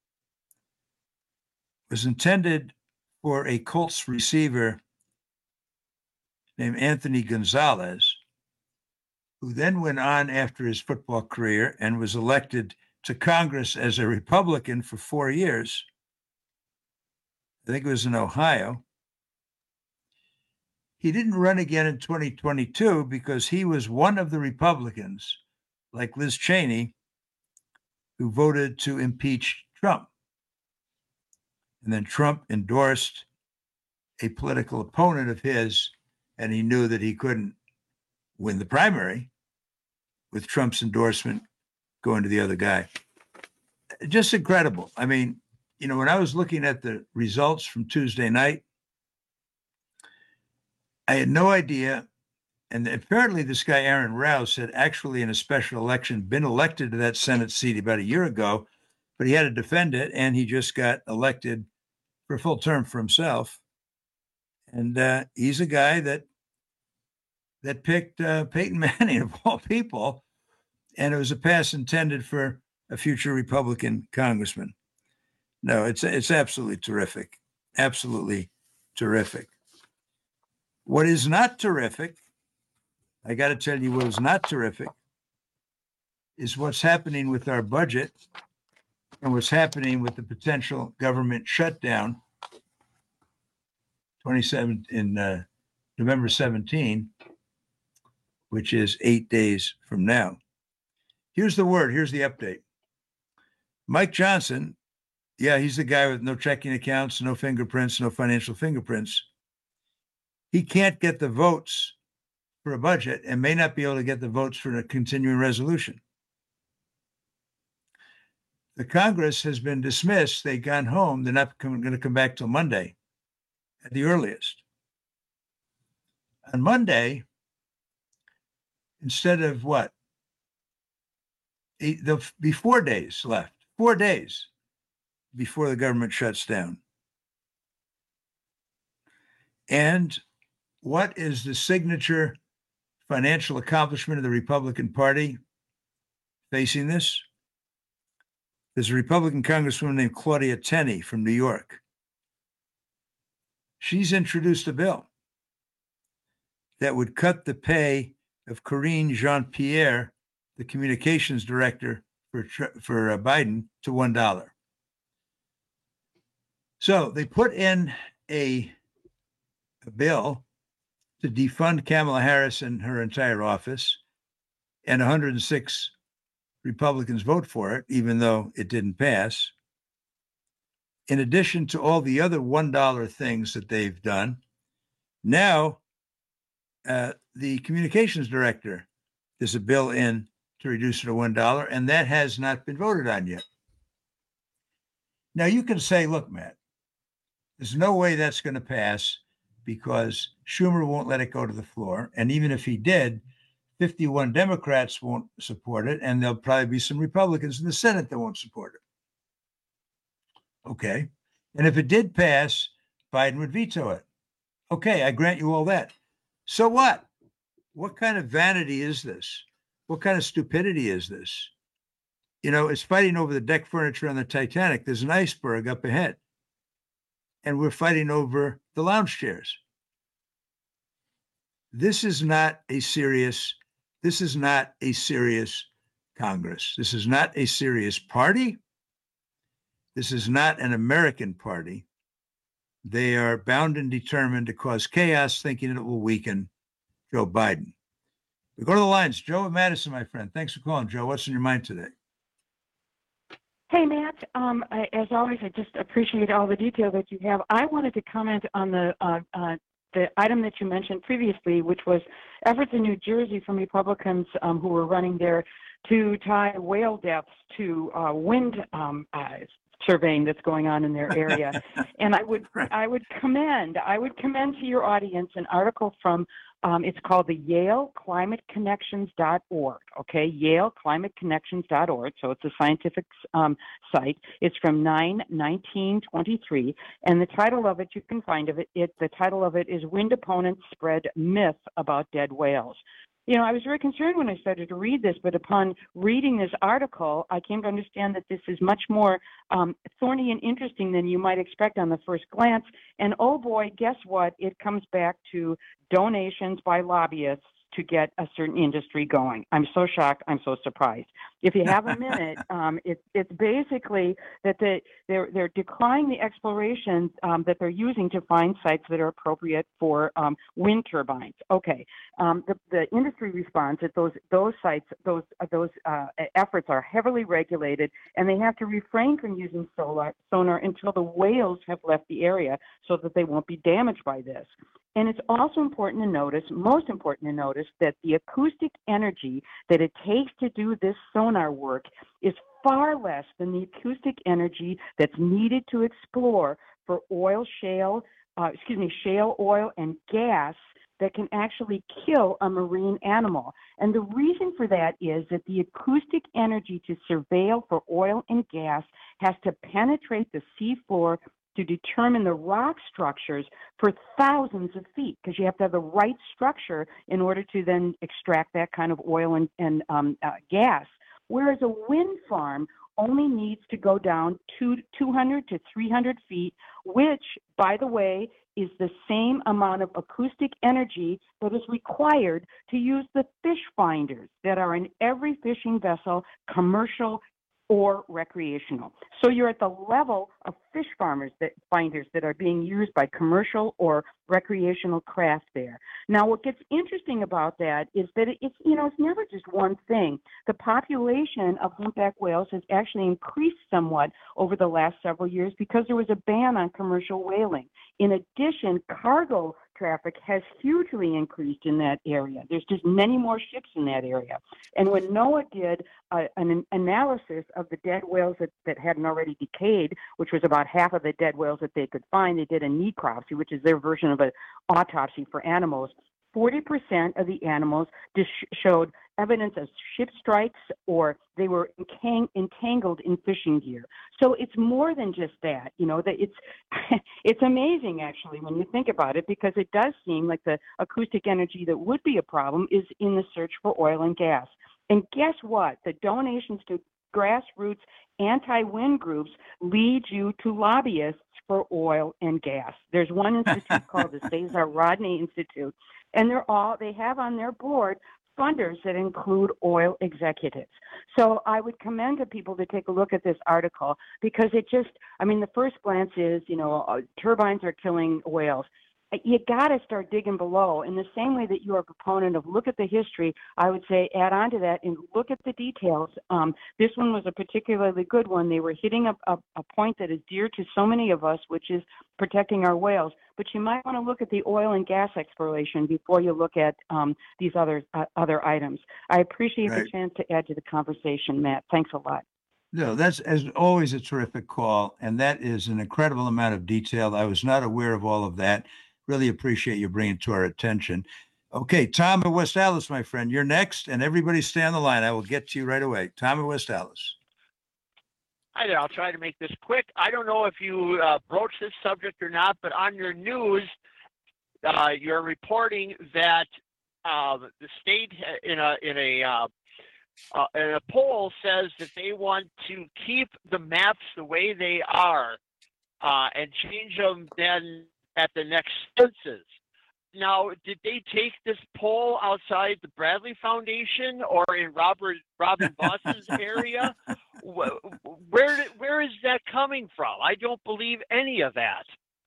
was intended for a Colts receiver named Anthony Gonzalez, who then went on after his football career and was elected to Congress as a Republican for four years. I think it was in Ohio. He didn't run again in twenty twenty-two because he was one of the Republicans, like Liz Cheney, who voted to impeach Trump. And then Trump endorsed a political opponent of his, and he knew that he couldn't win the primary with Trump's endorsement going to the other guy. Just incredible. I mean, you know, when I was looking at the results from Tuesday night, I had no idea. And apparently this guy, Aaron Rouse, had actually in a special election been elected to that Senate seat about a year ago, but he had to defend it, and he just got elected for a full term for himself. And uh, he's a guy that that picked uh, Peyton Manning, of all people, and it was a pass intended for a future Republican congressman. No, it's it's absolutely terrific. Absolutely terrific. What is not terrific, I got to tell you what is not terrific, is what's happening with our budget and what's happening with the potential government shutdown twenty-seven in uh, November seventeenth, which is eight days from now. Here's the word. Here's the update. Mike Johnson, yeah, he's the guy with no checking accounts, no fingerprints, no financial fingerprints. He can't get the votes for a budget and may not be able to get the votes for a continuing resolution. The Congress has been dismissed. They've gone home. They're not going to come back till Monday at the earliest. On Monday, instead of what? Eight, there'll be four days left, four days before the government shuts down. And what is the signature financial accomplishment of the Republican Party facing this? There's a Republican Congresswoman named Claudia Tenney from New York. She's introduced a bill that would cut the pay of Karine Jean-Pierre, the communications director for, for uh, Biden, to one dollar. So they put in a, a bill to defund Kamala Harris and her entire office, and one hundred six Republicans vote for it, even though it didn't pass. In addition to all the other one dollar things that they've done, now uh, the communications director, there's a bill in to reduce it to one dollar, and that has not been voted on yet. Now you can say, look, Matt, there's no way that's going to pass because Schumer won't let it go to the floor. And even if he did, fifty-one Democrats won't support it, and there'll probably be some Republicans in the Senate that won't support it. Okay. And if it did pass, Biden would veto it. Okay, I grant you all that. So what? What kind of vanity is this? What kind of stupidity is this? You know, it's fighting over the deck furniture on the Titanic. There's an iceberg up ahead. And we're fighting over the lounge chairs. This is not a serious, this is not a serious Congress. This is not a serious party. This is not an American party. They are bound and determined to cause chaos, thinking it will weaken Joe Biden. We go to the lines. Joe Madison, my friend. Thanks for calling, Joe. What's in your mind today? Hey, Matt. Um, I, as always, I just appreciate all the detail that you have. I wanted to comment on the uh, uh, the item that you mentioned previously, which was efforts in New Jersey from Republicans um, who were running there to tie whale deaths to uh, wind um, uh, surveying that's going on in their area. And I would I would commend I would commend to your audience an article from um, it's called the Yale Climate Connections dot org. Okay, Yale Climate Connections dot org. So it's a scientific um, site. It's from nine nineteen twenty-three, and the title of it, you can find of it. It the title of it is "Wind Opponents Spread Myth About Dead Whales." You know, I was very concerned when I started to read this, but upon reading this article, I came to understand that this is much more um, thorny and interesting than you might expect on the first glance. And oh boy, guess what? It comes back to donations by lobbyists to get a certain industry going. I'm so shocked. I'm so surprised. If you have a minute, um, it, it's basically that they, they're, they're decrying the exploration um, that they're using to find sites that are appropriate for um, wind turbines. Okay, um, the, the industry responds that those those sites, those uh, those uh, efforts are heavily regulated, and they have to refrain from using solar, sonar until the whales have left the area so that they won't be damaged by this. And it's also important to notice, most important to notice, that the acoustic energy that it takes to do this sonar work is far less than the acoustic energy that's needed to explore for oil shale, uh, excuse me, shale oil and gas that can actually kill a marine animal. And the reason for that is that the acoustic energy to surveil for oil and gas has to penetrate the seafloor to determine the rock structures for thousands of feet, because you have to have the right structure in order to then extract that kind of oil and, and um, uh, gas. Whereas a wind farm only needs to go down two, 200 to three hundred feet, which, by the way, is the same amount of acoustic energy that is required to use the fish finders that are in every fishing vessel, commercial or recreational. So you're at the level of fish farmers that finders that are being used by commercial or recreational craft there. Now, what gets interesting about that is that it's, you know, it's never just one thing. The population of humpback whales has actually increased somewhat over the last several years because there was a ban on commercial whaling. In addition, cargo traffic has hugely increased in that area. There's just many more ships in that area. And when NOAA did uh, an analysis of the dead whales that, that hadn't already decayed, which was about half of the dead whales that they could find, they did a necropsy, which is their version of an autopsy for animals. forty percent of the animals just showed evidence of ship strikes or they were entang- entangled in fishing gear. So it's more than just that, you know, that it's it's amazing actually when you think about it, because it does seem like the acoustic energy that would be a problem is in the search for oil and gas. And guess what? The donations to grassroots anti-wind groups lead you to lobbyists for oil and gas. There's one institute called the Cesar Rodney Institute, and they're all they have on their board funders that include oil executives. So I would commend to people to take a look at this article, because it just, I mean, the first glance is, you know, uh, turbines are killing whales. You got to start digging below. In the same way that you are a proponent of look at the history, I would say add on to that and look at the details. Um, this one was a particularly good one. They were hitting a, a, a point that is dear to so many of us, which is protecting our whales. But you might want to look at the oil and gas exploration before you look at um, these other uh, other items. I appreciate Right. the chance to add to the conversation, Matt. Thanks a lot. No, that's as always a terrific call, and that is an incredible amount of detail. I was not aware of all of that. Really appreciate you bringing it to our attention. Okay, Tom in West Allis, my friend, you're next, and everybody stay on the line. I will get to you right away. Tom in West Allis. Hi there. I'll try to make this quick. I don't know if you uh, broached this subject or not, but on your news, uh, you're reporting that uh, the state in a in a uh, uh, and a poll says that they want to keep the maps the way they are uh, and change them then at the next census. Now, did they take this poll outside the Bradley Foundation or in Robert Robin Boss's area? Where where is that coming from? I don't believe any of that.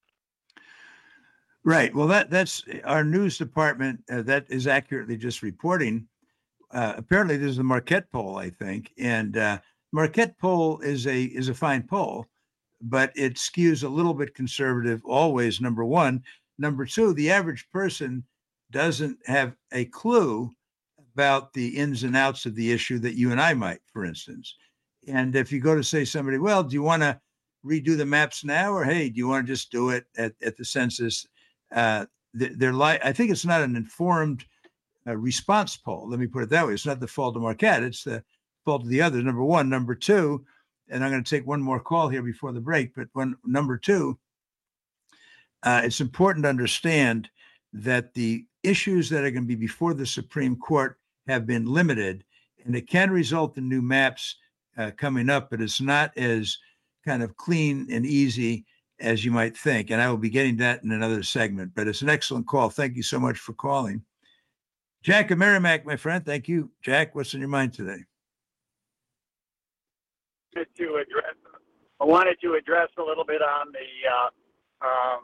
Right. Well, that that's our news department. Uh, that is accurately just reporting. Uh, apparently, there's the Marquette poll, I think, and uh, Marquette poll is a is a fine poll, but it skews a little bit conservative. Always, number one. Number two, the average person doesn't have a clue about the ins and outs of the issue that you and I might, for instance. And if you go to say somebody, well, do you want to redo the maps now, or hey, do you want to just do it at, at the census? Uh, they're like, I think it's not an informed uh, response poll. Let me put it that way. It's not the fault of Marquette. It's the fault of the others. Number one. Number two, and I'm going to take one more call here before the break, but when number two, uh, it's important to understand that the issues that are going to be before the Supreme Court have been limited, and it can result in new maps uh, coming up, but it's not as kind of clean and easy as you might think. And I will be getting that in another segment, but it's an excellent call. Thank you so much for calling. Jack and Merrimack, my friend. Thank you. Jack, what's in your mind today? To address, I wanted to address a little bit on the uh, um,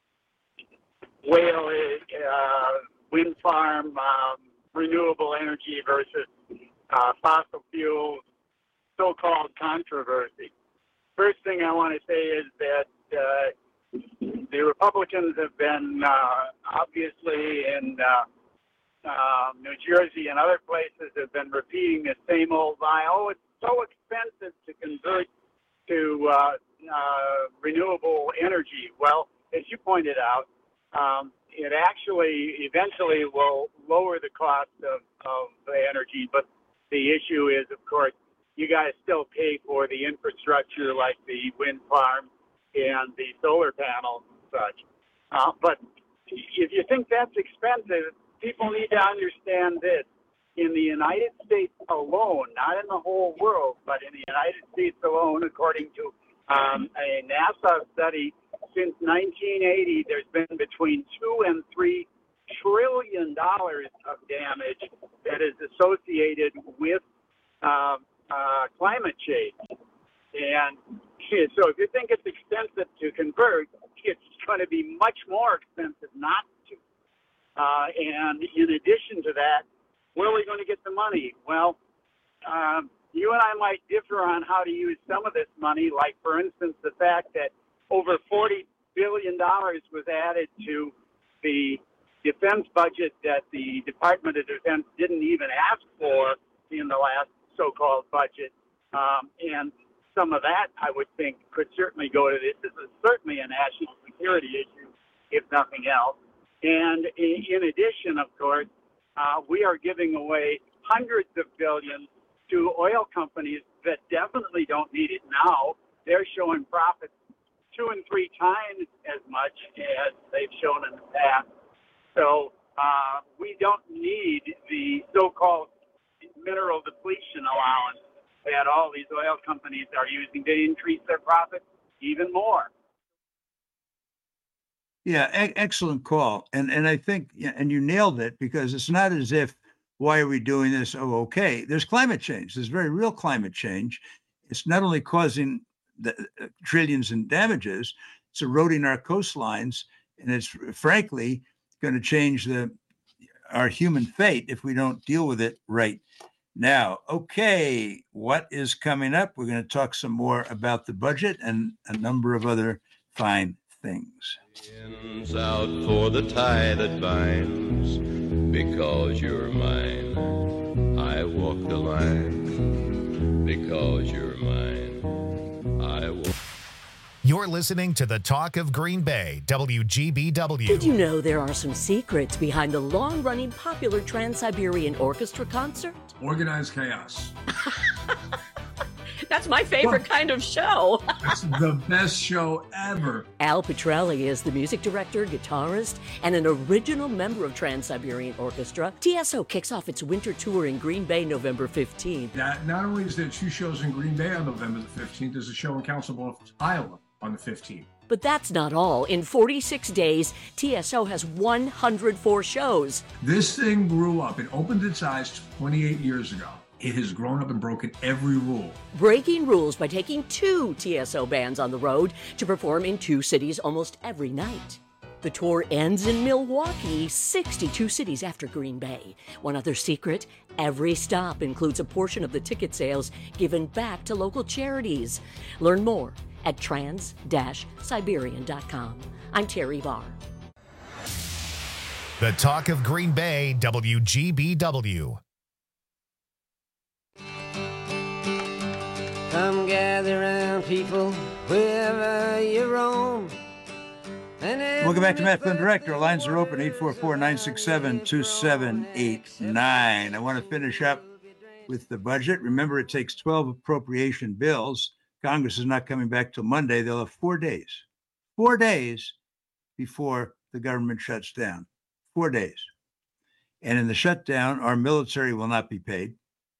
whale uh, wind farm, um, renewable energy versus uh, fossil fuels, so-called controversy. First thing I want to say is that uh, the Republicans have been uh, obviously in uh, uh, New Jersey and other places have been repeating the same old lie. Oh, it's so expensive to convert to uh, uh, renewable energy. Well, as you pointed out, um, it actually eventually will lower the cost of, of the energy. But the issue is, of course, you guys still pay for the infrastructure like the wind farm and the solar panels and such. Uh, but if you think that's expensive, people need to understand this. In the United States alone, not in the whole world, but in the United States alone, according to um, a NASA study, since nineteen eighty, there's been between two and three trillion dollars of damage that is associated with uh, uh, climate change. And so if you think it's expensive to convert, it's going to be much more expensive not to. Uh, and in addition to that, where are we going to get the money? Well, um, you and I might differ on how to use some of this money, like, for instance, the fact that over forty billion dollars was added to the defense budget that the Department of Defense didn't even ask for in the last so-called budget. Um, and some of that, I would think, could certainly go to this. This is certainly a national security issue, if nothing else. And in addition, of course, Uh, we are giving away hundreds of billions to oil companies that definitely don't need it now. They're showing profits two and three times as much as they've shown in the past. So uh, we don't need the so-called mineral depletion allowance that all these oil companies are using to increase their profits even more. Yeah, e- excellent call. And and I think, yeah, and you nailed it, because it's not as if, why are we doing this? Oh, okay. There's climate change. There's very real climate change. It's not only causing the uh, trillions in damages, it's eroding our coastlines, and it's frankly going to change the our human fate if we don't deal with it right now. Okay, what is coming up? We're going to talk some more about the budget and a number of other fine things. Out for the tie that binds, because you're mine. I walk the line, because you're mine. I walk. You're listening to the Talk of Green Bay, W G B W. Did you know there are some secrets behind the long-running popular Trans-Siberian Orchestra concert? Organized chaos. That's my favorite kind of show. It's the best show ever. Al Pitrelli is the music director, guitarist, and an original member of Trans-Siberian Orchestra. T S O kicks off its winter tour in Green Bay November fifteenth. Not, not only is there two shows in Green Bay on November the fifteenth, there's a show in Council Bluffs, Iowa on the fifteenth. But that's not all. In forty-six days, T S O has one hundred four shows. This thing grew up. It opened its eyes twenty-eight years ago. It has grown up and broken every rule. Breaking rules by taking two T S O bands on the road to perform in two cities almost every night. The tour ends in Milwaukee, sixty-two cities after Green Bay. One other secret, every stop includes a portion of the ticket sales given back to local charities. Learn more at trans siberian dot com. I'm Terry Barr. The Talk of Green Bay, W G B W. Come gather round, people, wherever you roam. Welcome back to Matt Flynn Direct. Our lines are open, eight four four, nine six seven, two seven eight nine. I want to finish up with the budget. Remember, it takes twelve appropriation bills. Congress is not coming back till Monday. They'll have four days, four days before the government shuts down. Four days. And in the shutdown, our military will not be paid.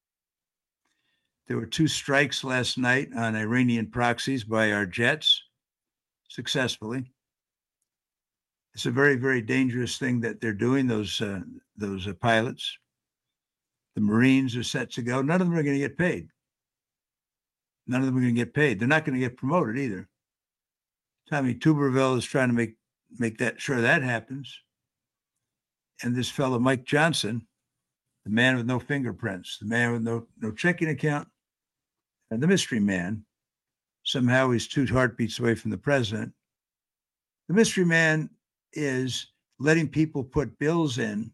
There were two strikes last night on Iranian proxies by our jets, successfully. It's a very, very dangerous thing that they're doing, those, uh, those uh, pilots. The Marines are set to go. None of them are going to get paid. None of them are going to get paid. They're not going to get promoted either. Tommy Tuberville is trying to make, make that sure that happens. And this fellow, Mike Johnson, the man with no fingerprints, the man with no, no checking account, and the mystery man, somehow he's two heartbeats away from the president. The mystery man is letting people put bills in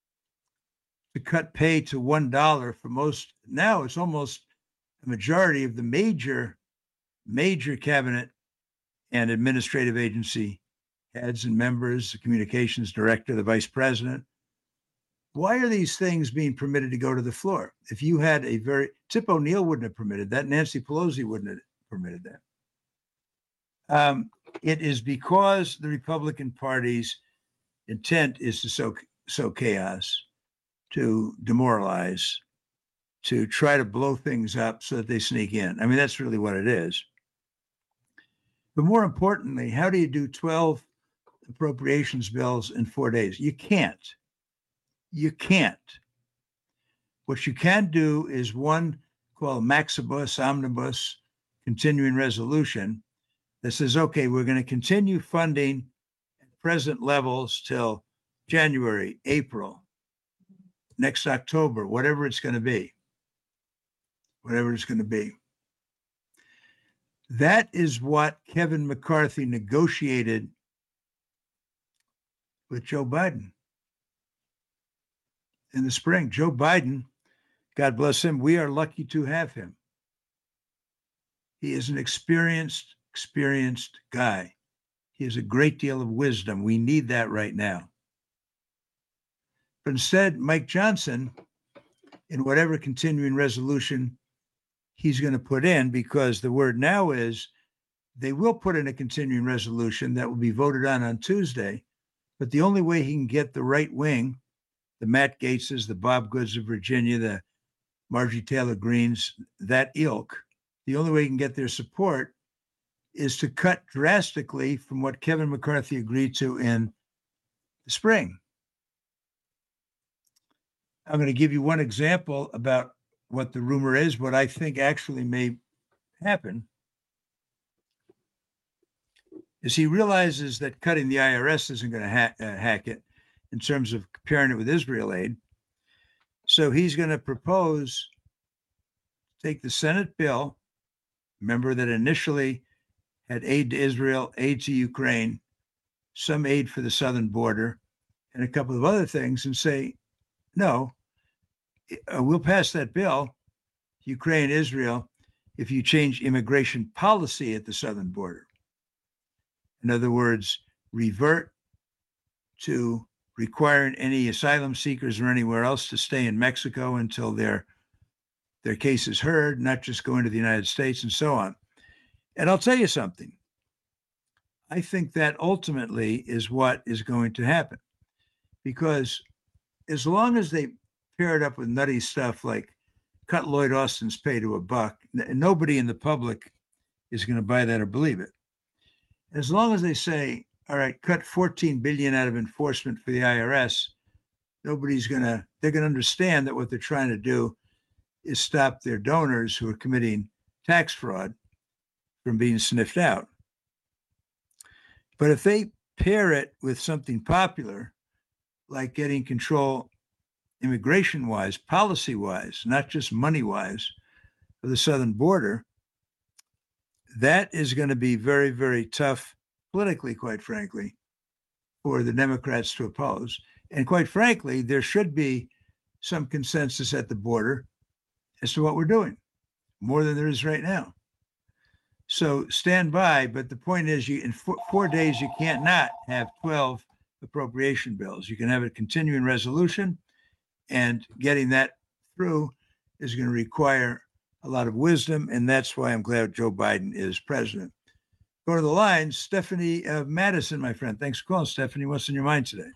to cut pay to one dollar for most. Now it's almost a majority of the major, major cabinet and administrative agency heads and members, the communications director, the vice president. Why are these things being permitted to go to the floor? If you had a very, Tip O'Neill wouldn't have permitted that. Nancy Pelosi wouldn't have permitted that. Um, it is because the Republican Party's intent is to sow, sow chaos, to demoralize, to try to blow things up so that they sneak in. I mean, that's really what it is. But more importantly, how do you do twelve appropriations bills in four days? You can't. You can't. What you can do is one called Maxibus Omnibus continuing resolution that says, okay, we're going to continue funding at present levels till January, April, next October, whatever it's going to be, whatever it's going to be. That is what Kevin McCarthy negotiated with Joe Biden in the spring. Joe Biden, God bless him, we are lucky to have him. He is an experienced, experienced guy. He has a great deal of wisdom. We need that right now. But instead, Mike Johnson, in whatever continuing resolution he's going to put in, because the word now is they will put in a continuing resolution that will be voted on on Tuesday, but the only way he can get the right wing, the Matt Gaetzes, the Bob Goods of Virginia, the Marjorie Taylor Greens, that ilk, the only way he can get their support is to cut drastically from what Kevin McCarthy agreed to in the spring. I'm going to give you one example about what the rumor is, what I think actually may happen, is he realizes that cutting the I R S isn't going to hack, uh, hack it in terms of comparing it with Israel aid. So he's going to propose, take the Senate bill, remember that initially had aid to Israel, aid to Ukraine, some aid for the southern border, and a couple of other things, and say, no, uh, we'll pass that bill, Ukraine, Israel, if you change immigration policy at the southern border. In other words, revert to requiring any asylum seekers or anywhere else to stay in Mexico until their their cases heard, not just going to the United States and so on. And I'll tell you something. I think that ultimately is what is going to happen, because as long as they pair it up with nutty stuff like cut Lloyd Austin's pay to a buck, n- nobody in the public is going to buy that or believe it. As long as they say, all right, cut fourteen billion dollars out of enforcement for the I R S, nobody's going to, they're going to understand that what they're trying to do is stop their donors who are committing tax fraud from being sniffed out. But if they pair it with something popular, like getting control immigration-wise, policy-wise, not just money-wise, of the southern border, that is going to be very, very tough politically, quite frankly, for the Democrats to oppose. And quite frankly, there should be some consensus at the border as to what we're doing, more than there is right now. So stand by, but the point is, you in four, four days, you can't not have twelve appropriation bills. You can have a continuing resolution, and getting that through is going to require a lot of wisdom, and that's why I'm glad Joe Biden is president. Go to the line, Stephanie uh, Madison, my friend. Thanks for calling, Stephanie. What's in your mind today?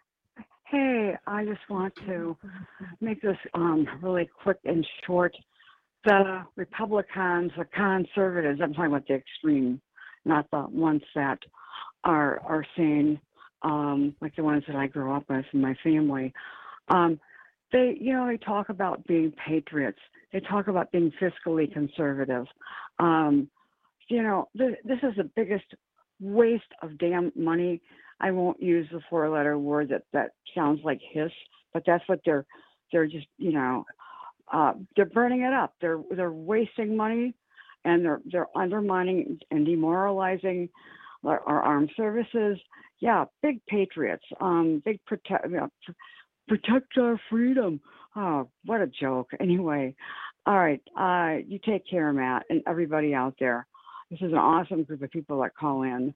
Hey, I just want to make this um, really quick and short. The Republicans, the conservatives, I'm talking about the extreme, not the ones that are are saying, um, like the ones that I grew up with in my family. Um, they, you know, they talk about being patriots. They talk about being fiscally conservative. Um, you know, th- this is the biggest waste of damn money. I won't use the four-letter word that, that sounds like hiss, but that's what they're they're just, you know, uh, they're burning it up. They're they're wasting money, and they're they're undermining and demoralizing our, our armed services. Yeah, big patriots. Um, big protect you know, protect our freedom. Oh, what a joke. Anyway, all right. Uh, you take care, Matt, and everybody out there. This is an awesome group of people that call in.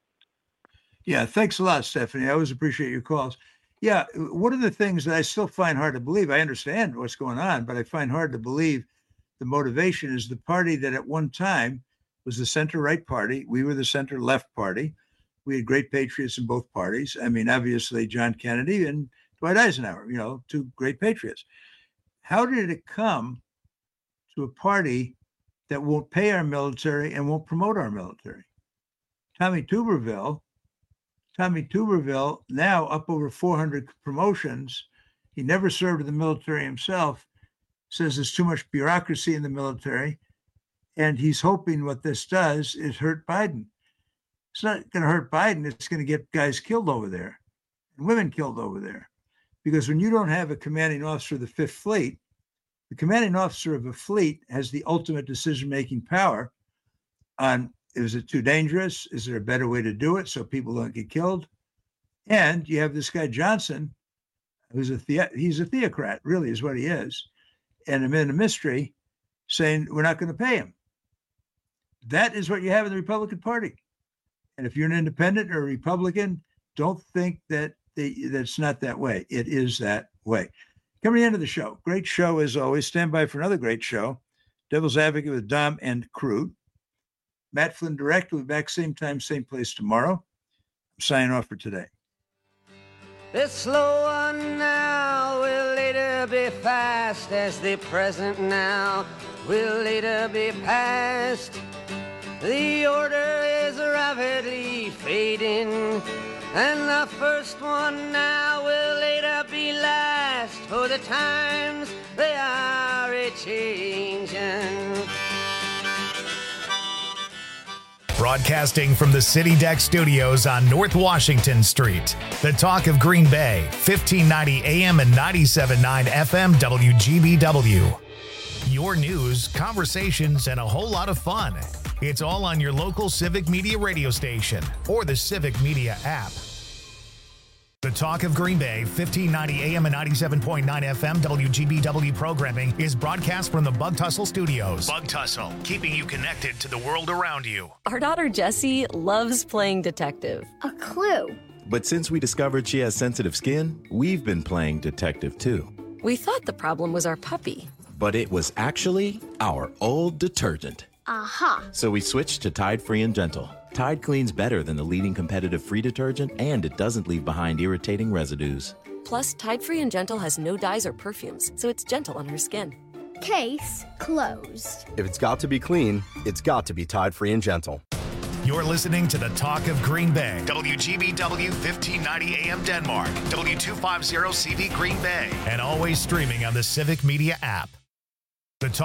Yeah, thanks a lot, Stephanie. I always appreciate your calls. Yeah, one of the things that I still find hard to believe, I understand what's going on, but I find hard to believe the motivation is the party that at one time was the center-right party. We were the center-left party. We had great patriots in both parties. I mean, obviously, John Kennedy and Dwight Eisenhower, you know, two great patriots. How did it come to a party that won't pay our military and won't promote our military? Tommy Tuberville, Tommy Tuberville, now up over four hundred promotions. He never served in the military himself, says there's too much bureaucracy in the military. And he's hoping what this does is hurt Biden. It's not going to hurt Biden. It's going to get guys killed over there and women killed over there. Because when you don't have a commanding officer of the Fifth Fleet, the commanding officer of a fleet has the ultimate decision-making power on, is it too dangerous? Is there a better way to do it so people don't get killed? And you have this guy Johnson, who's a the- he's a theocrat, really is what he is, and a man of mystery, saying we're not going to pay him. That is what you have in the Republican Party. And if you're an independent or a Republican, don't think that they, that's not that way. It is that way. Coming to the end of the show. Great show as always. Stand by for another great show. Devil's Advocate with Dom and Crude. Matt Flynn Direct will be back same time, same place tomorrow. I'm signing off for today. The slow one now will later be fast, as the present now will later be past. The order is rapidly fading, and the first one now will later be last, for the times they are a-changing. Broadcasting from the City Deck Studios on North Washington Street. The Talk of Green Bay, fifteen ninety A M and ninety-seven point nine F M W G B W. Your news, conversations, and a whole lot of fun. It's all on your local Civic Media radio station or the Civic Media app. The Talk of Green Bay, fifteen ninety A M and ninety-seven point nine F M W G B W programming is broadcast from the Bug Tussle Studios. Bug Tussle, keeping you connected to the world around you. Our daughter Jessie loves playing detective. A clue. But since we discovered she has sensitive skin, we've been playing detective too. We thought the problem was our puppy. but it was actually our old detergent. Aha. So we switched to Tide Free and Gentle. Tide cleans better than the leading competitive free detergent, and it doesn't leave behind irritating residues. Plus, Tide Free and Gentle has no dyes or perfumes, so it's gentle on her skin. Case closed. If it's got to be clean, it's got to be Tide Free and Gentle. You're listening to the Talk of Green Bay. W G B W fifteen ninety A M Denmark. W two fifty C V Green Bay. And always streaming on the Civic Media app.